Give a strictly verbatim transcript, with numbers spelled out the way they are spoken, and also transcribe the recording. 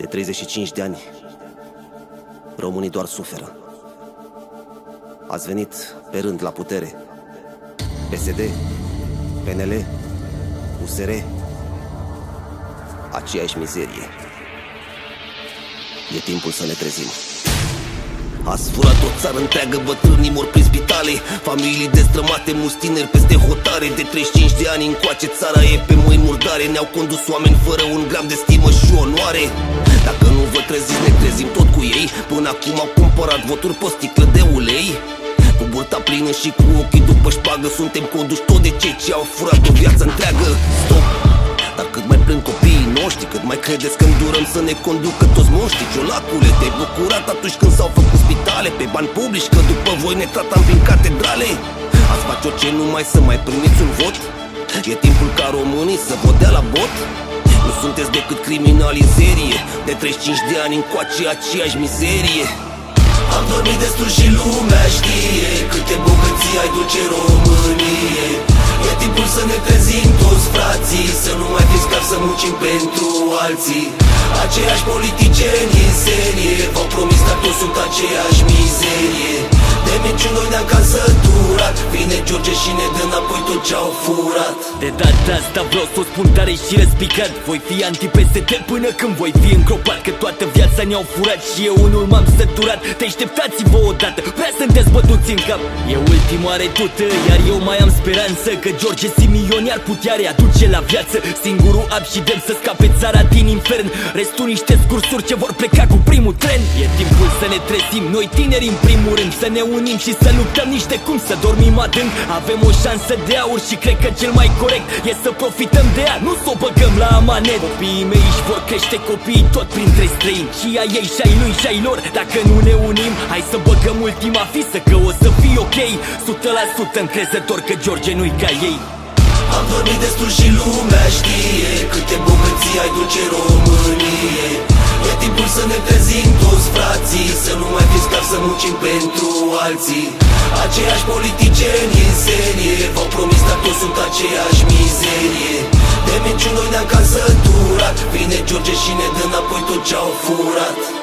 De treizeci și cinci de ani, românii doar suferă. Ați venit pe rând la putere. P S D, P N L, U S R, aceeași mizerie. E timpul să ne trezim. Ați furat o țară întreagă, bătrânii mor prin spitale, familii destrămate, mulți tineri peste hotare. De treizeci și cinci de ani încoace țara e pe mâini murdare. Ne-au condus oameni fără un gram de stimă și onoare. Dacă nu vă treziți, ne trezim tot cu ei. Până acum au cumpărat voturi pe sticlă de ulei. Cu burta plină și cu ochii după șpagă, suntem conduși tot de cei ce au furat o viață întreagă. Stop! Dar cât mai plâng copiii noștri, cât mai credeți că îndurăm să ne conducă toți monștri? Ciolacule, te-ai bucurat atunci când s-au făcut spitale pe bani publici, că după voi ne tratam prin catedrale? Ați face orice numai să mai primiți un vot? E timpul ca românii să vă dea la bot? Nu sunteți decât criminali în serie, de treizeci și cinci de ani încoace aceeași mizerie. Am dormit destul și lumea știe câte bogății ai duce Românie. E timpul să ne trezim toți frații, să nu mai fi sclavi, să muncim pentru alții. Aceiași politicieni în serie v-au promis, dar toți sunt aceeași mizerie. De minciuni noi ne-am cam săturat, vine George și ne dă înapoi tot ce-au furat. De data asta vreau să o spun tare și răspicat: voi fi anti-P S D până când voi fi încropat. Că toată viața ne-au furat și eu unul m-am săturat. Deșteptați-vă odată, prea sunteți bătuți în cap. E ultima retută, iar eu mai am speranță că George Simion ar putea readuce la viață singurul ab și dem să scape țara din infern. Restul niște scursuri ce vor pleca cu primul tren. E timpul să ne trezim, noi tineri în primul rând, să ne unim și să luptăm nici de cum să dormim adânc. Avem o șansă de aur și cred că cel mai corect e să profităm de ea, nu să o băgăm la amanet. Copiii mei își vor crește copiii tot printre străini, și a ei și ai lui și ai lor. Dacă nu ne unim, hai să băgăm ultima fisă, că o să fie ok. Sută la sută încrezător că George nu-i ca ei. Am dormit destul și lumea știe câte bogății ai duce Românie. E timpul să ne trezim toți frații, să nu mai fi sclavi, să muncim pentru alții. Aceiași politicieni în serie v-au promis, dar toți sunt aceeași mizerie. De minciuni noi ne-am cam săturat, vine George și ne dă înapoi tot ce-au furat.